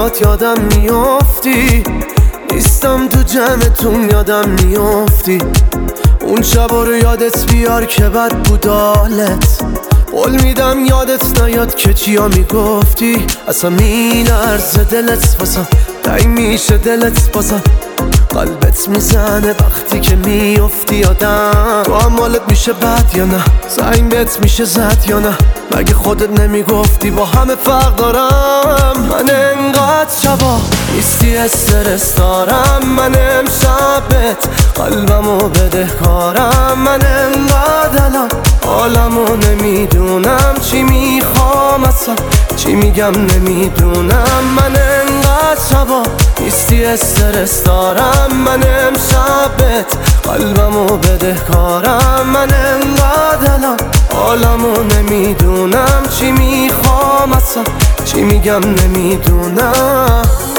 برات یادم میافتی، نیستم تو جمعتون یادم میافتی. اون شبا رو یادت بیار که بد بود حالت. قول میدم یادت نیاد که چیا میگفتی. اصلا میلرزه دلت واسم، تنگ میشه دلت بازم، قلبت میزنه وقتی که میافتی یادم. تو هم حالت میشه بد یا نه؟ زنگ بهت میشه زد یا نه؟ مگه خودت نمیگفتی با همه فرق دارم؟ من انقدر شبا نیستی استرس دارم، من امشبت قلبمو بدهکارم. من انقدر الان حالمو نمیدونم، چی میخوام اصلا چی میگم نمیدونم. من انقدر شبا نیستی استرس دارم، من امشبت قلبمو بدهکارم. من انقدر الان حالمو نمیدونم، چی میخوام اصلا چی میگم نمیدونم.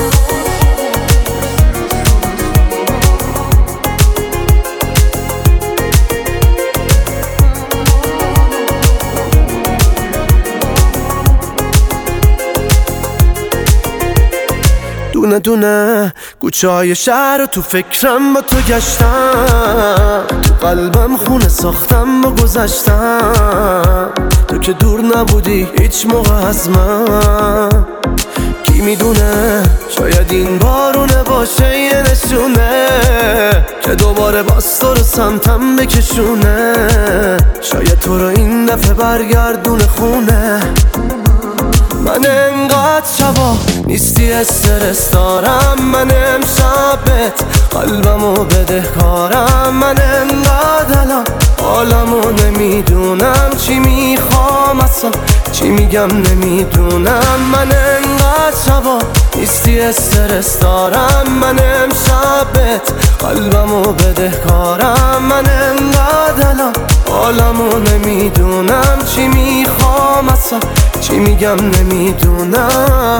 دونه دونه کوچه های شهر رو تو فکرم با تو گشتم، تو قلبم خونه ساختم با گذشتم. تو که دور نبودی هیچ موقع از من، کی میدونه شاید این بارونه باشه یه نشونه که دوباره باز تو رو سمتم بکشونه. شاید تو رو این دفعه برگردونه خونه. من انقدر شبا نیستی استرس دارم، من امشبت قلبمو بدهکارم. من انقدر الان حالمو نمیدونم، چی میخوام اصلا چی میگم نمیدونم. من انقدر شبا نیستی استرس دارم، من امشبت قلبمو بدهکارم. من انقدر الان حالمو نمیدونم، چی میخوام اصلا چی میگم نمیدونم.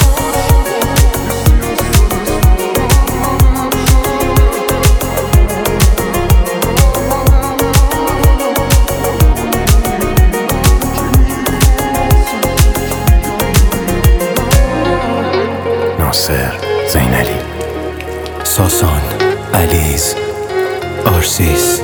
ناصر زینلی، ساسان، علیز، آرسیس